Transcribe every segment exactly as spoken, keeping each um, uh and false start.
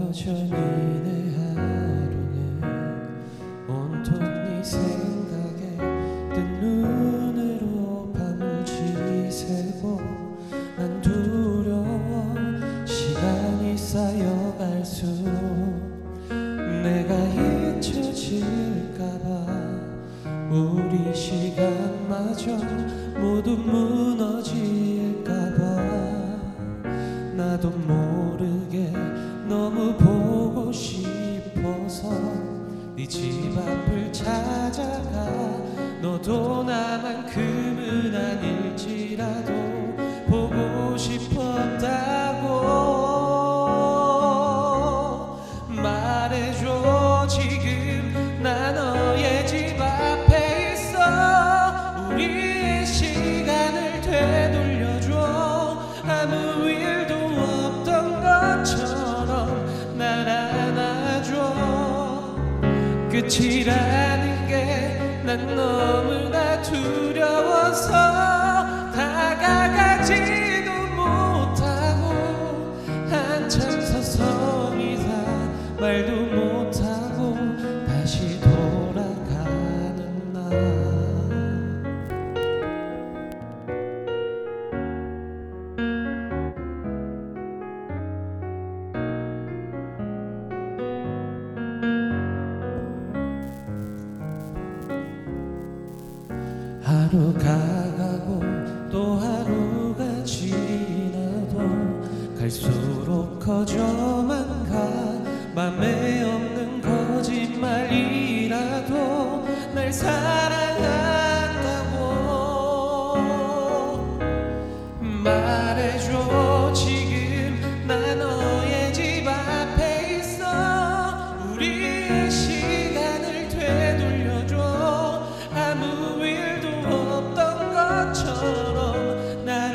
여전히 내 하루는 온통 네 생각에 뜬 눈으로 밤을 지새고 난 두려워 시간이 쌓여갈수록 내가 잊혀질까봐 우리 시간마저 모두 무너질까봐 나도 모르게 너무 보고 싶어서 네 집 앞을 찾아가 너도 나만큼은 아닐지라도 보고 싶었다고 말해줘. 지금 나 너의 집 앞에 있어. 우리의 시간을 되돌려줘. 아무 일도 없던 것처럼 날 안아줘. 끝이라는 게 난 너무나 두려워서 다가가지도 못하고 한참 서성이다 말도 못하고 다시 돌아가는 날. 하루가 가고 또 하루가 지나도 갈수록 커져만 가. 맘에 없는 거짓말이라도 날 사랑한다고 말해줘. 지금 나 너의 집 앞에 있어. 우리의 시간을 되돌려줘. 아무 일도 없던 것처럼 날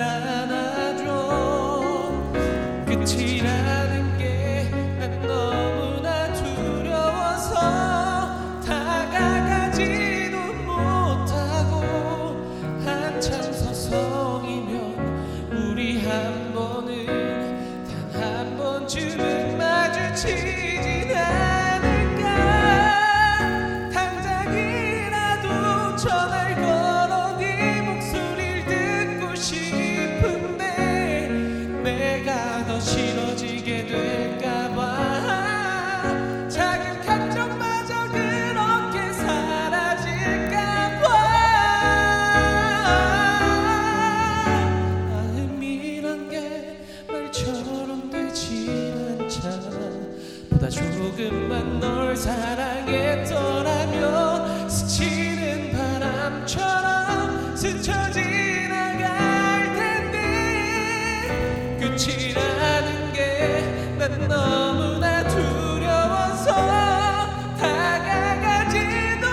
안아줘. 끝이라는 게 난 너무나 두려워서 다가가지도 못하고 한참 서성이면 우리 한 번은 단 한 번쯤은 마주치진 않을까. 당장이라도 전화를 걸어 네 목소리를 듣고 싶은데 내가 더 싫어지게 될까봐 작은 감정마저 그렇게 사라질까봐. 마음이란 게 말처럼 되지 않잖아. 보다 조금만 널 사랑했더라면 스치는 바람처럼 스쳐 지나갈 텐데. 끝이라는 게 난 너무나 두려워서 다가가지도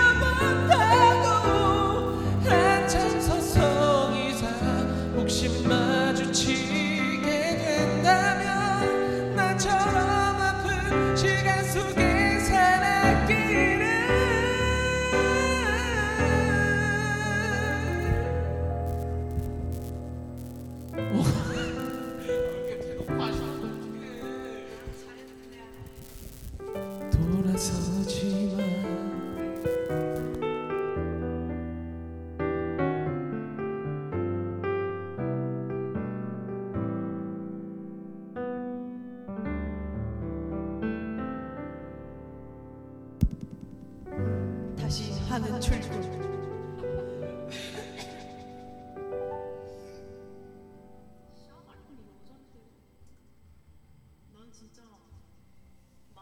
못하고 한참 서성이다 혹시 마주치게 된다면 나처럼 아픈 시간 속에 살았기를. 돌아서지마. 다시 하는 출근.